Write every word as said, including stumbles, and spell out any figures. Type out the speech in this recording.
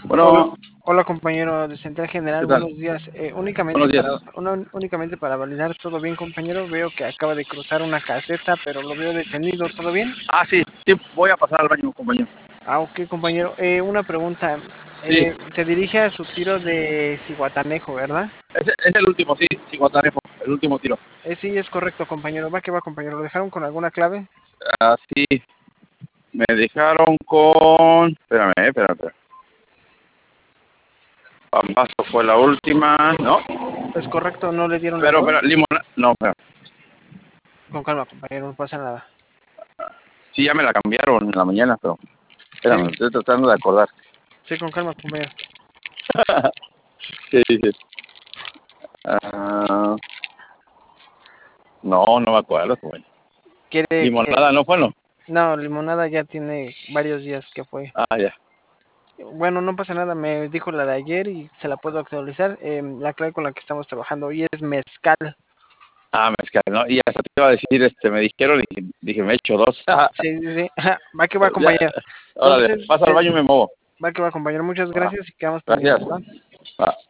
Hola, Bueno, hola compañero de Central General, ¿qué tal? buenos días. Eh, únicamente Buenos para, días. una- únicamente para validar todo bien, compañero. Veo que acaba de cruzar una caseta, pero lo veo detenido. ¿Todo bien? Ah, sí, sí, voy a pasar al baño, compañero. Ah, ok, compañero. Eh, una pregunta. Sí, Eh, se dirige a su tiro de Cihuatanejo, ¿verdad? es, es el último, sí, sí, Guatanejo, el último tiro. Eh, sí, es correcto, compañero. Va que va, compañero. ¿Lo dejaron con alguna clave? Ah, sí, me dejaron con... Espérame, eh, espérame, espérame. Pambazo fue la última, ¿no? Es correcto, no le dieron la Pero, nueva. pero, limonada, no, espera. Con calma, compañero, no pasa nada. Sí, ya me la cambiaron en la mañana, pero... Sí, Espérame, estoy tratando de acordar. sí, con calma, compañero. Sí, sí. Ah, no, no me acuerdo, compañero. ¿Quiere que...? Limonada, ¿no fue, no? No, limonada ya tiene varios días que fue. Ah, ya. Bueno, no pasa nada, me dijo la de ayer y se la puedo actualizar. Eh, la clave con la que estamos trabajando hoy es mezcal. Ah, mezcal, ¿no? Y hasta te iba a decir, este, me dijeron y dije, me he hecho dos. Sí, sí, sí. Va que va, Ya, compañero. órale, Entonces, pasa al te- baño y me muevo. va que va, compañero. Muchas Va, gracias y quedamos gracias. pendientes, ¿va? Va.